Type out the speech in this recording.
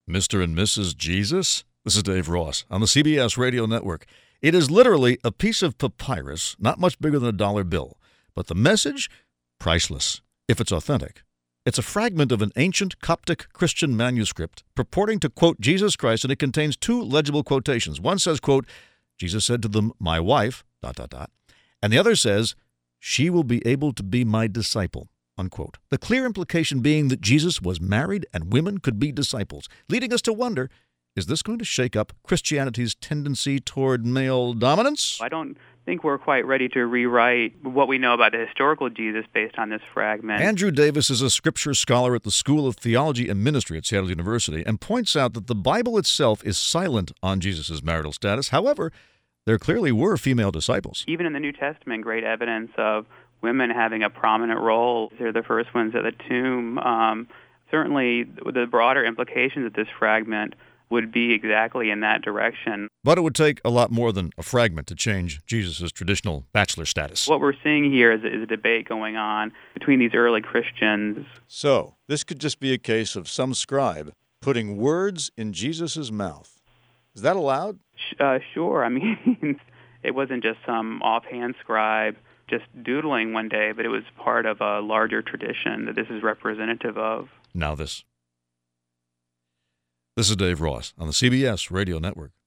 Mr. and Mrs. Jesus? This is Dave Ross on the CBS Radio Network. It is literally a piece of papyrus, not much bigger than a dollar bill. But the message? Priceless, if it's authentic. It's a fragment of an ancient Coptic Christian manuscript purporting to quote Jesus Christ, and it contains two legible quotations. One says, quote, Jesus said to them, my wife, ... And the other says, she will be able to be my disciple, unquote. The clear implication being that Jesus was married and women could be disciples, leading us to wonder, is this going to shake up Christianity's tendency toward male dominance? I don't think we're quite ready to rewrite what we know about the historical Jesus based on this fragment. Andrew Davis is a scripture scholar at the School of Theology and Ministry at Seattle University and points out that the Bible itself is silent on Jesus' marital status. However, there clearly were female disciples. Even in the New Testament, great evidence of women having a prominent role. They're the first ones at the tomb. Certainly, the broader implications of this fragment would be exactly in that direction. But it would take a lot more than a fragment to change Jesus' traditional bachelor status. What we're seeing here is a debate going on between these early Christians. So, this could just be a case of some scribe putting words in Jesus' mouth. Is that allowed? Sure. I mean, it wasn't just some offhand scribe just doodling one day, but it was part of a larger tradition that this is representative of. Now this. This is Dave Ross on the CBS Radio Network.